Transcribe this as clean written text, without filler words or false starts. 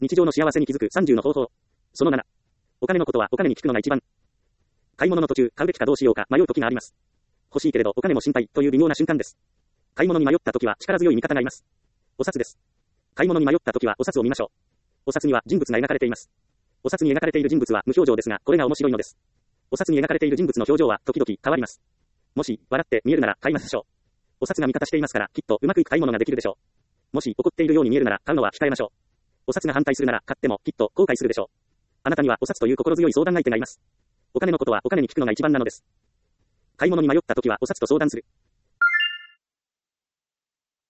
日常の幸せに気づく30の方法。その7。お金のことはお金に聞くのが一番。買い物の途中、買うべきかどうしようか迷う時があります。欲しいけれどお金も心配という微妙な瞬間です。買い物に迷った時は力強い味方がいます。お札です。買い物に迷った時はお札を見ましょう。お札には人物が描かれています。お札に描かれている人物は無表情ですが、これが面白いのです。お札に描かれている人物の表情は時々変わります。もし、笑って見えるなら買いましょう。お札が味方していますから、きっとうまくいく買い物ができるでしょう。もし怒っているように見えるなら買うのは控えましょう。お札が反対するなら買ってもきっと後悔するでしょう。あなたにはお札という心強い相談相手がいます。お金のことはお金に聞くのが一番なのです。買い物に迷った時はお札と相談する。